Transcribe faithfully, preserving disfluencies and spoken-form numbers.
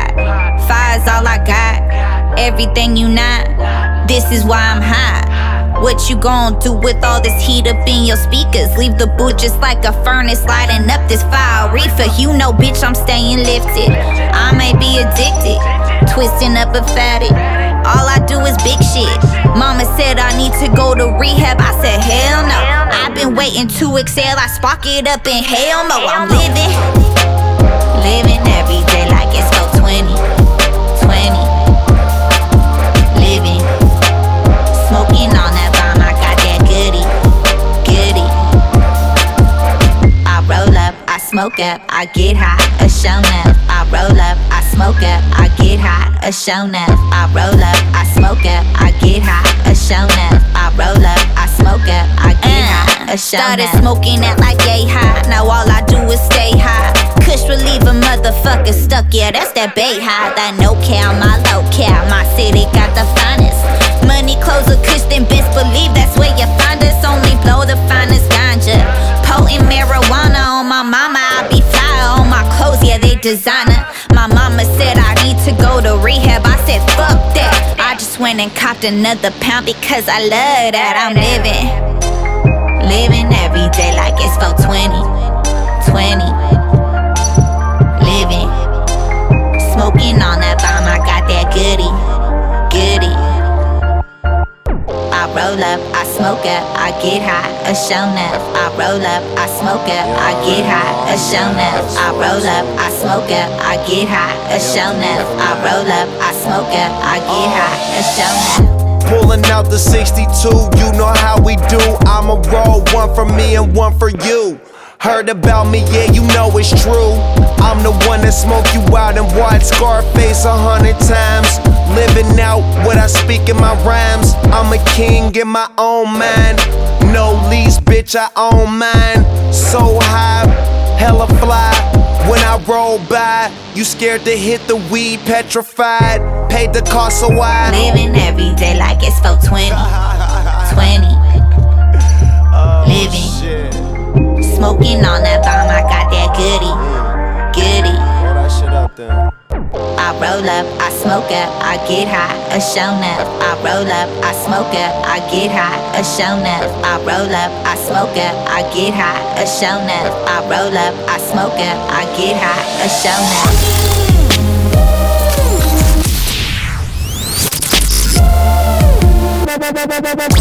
pot. Fire's all I got. Everything you not. This is why I'm hot. What you gon' do with all this heat up in your speakers? Leave the booth just like a furnace, lighting up this fire reefer. You know, bitch, I'm staying lifted. I may be addicted, twisting up a fatty. All I do is big shit. Mama said I need to go to rehab. I said hell no. I've been waiting to exhale. I spark it up in hell no. I'm living, living every day like it's four twenty, twenty. Living, smoking on that bomb. I got that goody, goody. I roll up, I smoke up, I get high, a show enough. I roll up, I smoke up, I get high, a show enough. I roll up, I smoke up, I get high, a show enough. I roll up, I smoke up, I get high, a show enough. Started smoking at like yay high, now all I do is stay high. Kush relieve a motherfucker stuck, yeah, that's that bay high. That no cal, my low cal, my city got the finest. Money, clothes, a kush, then best believe that's where you find us. Only blow the finest ganja. Potent marijuana on my mama, I be fly on my clothes, yeah, they designer. My mama said I need to go to rehab, I said fuck that. I just went and copped another pound because I love that. I'm living, living every day like it's four twenty, twenty. Living, smoking on that bomb, I got that goody, goody. I roll up, I smoke up, I get high, a show enough. I roll up, I smoke up, I get high, a show enough. I roll up, I smoke up, I get high, a show enough. I roll up, I smoke up, I get high, a show enough. Pulling out the sixty-two, you know how we do. I'ma roll one for me and one for you. Heard about me, yeah, you know it's true. I'm the one that smoke you out and watch Scarface a hundred times. Living out what I speak in my rhymes. I'm a king in my own mind. No lease, bitch, I own mine. So high, hella fly. When I roll by, you scared to hit the weed, petrified. Paid the cost so why. Living every day like it's four twenty, twenty. Living, smoking on that bomb, I got that goody, goody. I roll up, I smoke up, I get high, a show enough. I roll up, I smoke up, I get high, a show enough. I roll up, I smoke up, I get high, a show enough. I roll up, I smoke up, I get high, a show enough.